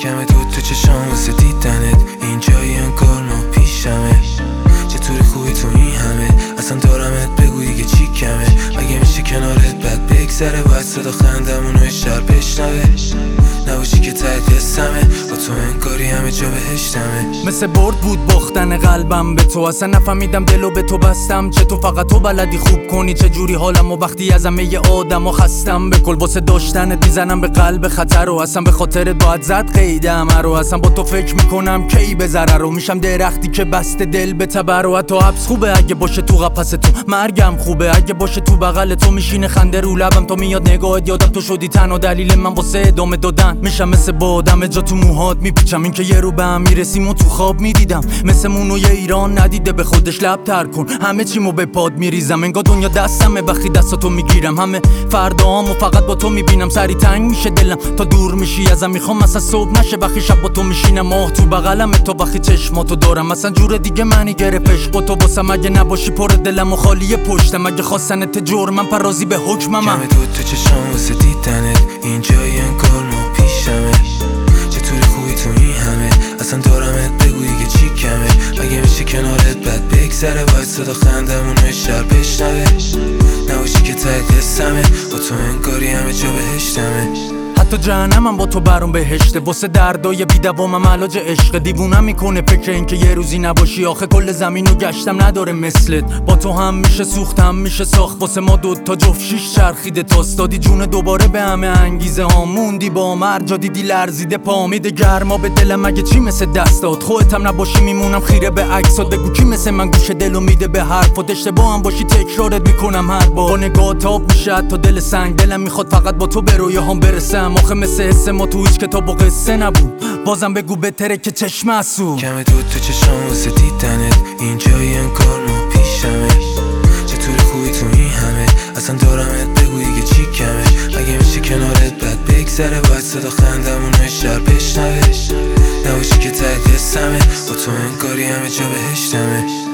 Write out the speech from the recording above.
کمه دود تو چشام واسه دیدنت، اینجایی انگار ما پیشمه. چطوری خوبی تو این همه، اصلا دارمت بگو دیگه چی کمه. مگه میشه کنارت بد بگذره، باید صدا خندمونو شهر بشنوه. نباشی که ته قصه‌مه، با تو انگاری همه جا بهشتمه. مثل برد بود باختن قلبم به تو، اصلا نفهمیدم دلو به تو بستم. چه تو فقط تو بلدی خوب کنی چه جوری حالم، و وقتی از همه آدم و خستم به کل واسه داشتنت میزنم به قلب خطر. و اصلا به خاطرت باید زد قیدم رو، اصلا با تو فکر میکنم کی به ضرر رو. میشم درختی که بسته دل به تبر. و حتی حبس خوبه اگه باشه تو قفس تو، مرگم خوبه اگه باشه تو بغل تو. میشینه خنده رو لبم تا میاد نگاهت، یادم تو شدی تنها دلیل من واسه ادامه دادن. میشم مثل بادم جا تو موهات میپیچم، این که یه رو به هم میرسیم و تو خواب میدیدم. مثل مونوی ایران ندیده به خودش لب تر کن، همه چیمو به پاد میریزم. انگار دنیا دستمه وقتی دستاتو میگیرم. همه فرداهامو فقط با تو میبینم، سری تنگ میشه دلم تا دور میشی ازم. میخوام مثلا صبح نشه وقتی شب با تو میشینم، ماه تو بغلمه تا وقتی چشماتو دارم. مثلا جور دیگه منی گرفتش با تو واسم، اگه نباشی پر دلم و خالی پشتم. اگه خواستنت جرمم پرازی به حکمم. کمه دود تو چشام واسه دیدنت، اینجایی انگار ما پیشمه. چطوری خوبی تو این همه، اصلا دارمت بگو دیگه چی کمه. مگه میشه کنارت بد بگذره، باید صدا خندمونو شهر بشنوه. نباشی که ته قصه‌مه، با تو انگاری همه جا بهشتمه. حتی جهنمم با تو برام بهشته، واسه دردای بی‌دوامم علاج عشق. دیوونم میکنه فکر اینکه یه روزی نباشی، آخه کل زمینو گشتم نداره مثلت. با تو هم میشه سوخت هم میشه ساخت، واسه ما دوتا جفت شیش چرخیده تاست. دادی جون دوباره به همه انگیزه ها، موندی با مرجا دیدی لرزیده پا. میده گرما به دلم مگه چی مثل دستات، خودت هم نباشی میمونم خیره به عکسات. بگو کی مثل من گوش دلو میده به حرفات، اشتباه هم باشی تکرارت میکنم هر بار. با نگاه تاب میشه تا دل سنگ، دلم میخواد فقط با تو به رویاهام برسم. آخه مثل حس ما تو هیچ کتاب و قصه نبود، بازم بگو بهتره که چشم اسو. کمه دود تو چشام واسه دیدنت، اینجایی انگار ما پیشمه. چطوری خوبی تو این همه، اصلا دارمت بگو دیگه چی کمه. مگه میشه کنارت بد بگذره، باید صدا خندمونو شهر بشنوه. نباشی که ته قصه‌مه، با تو انگاری همه جا بهشتمه.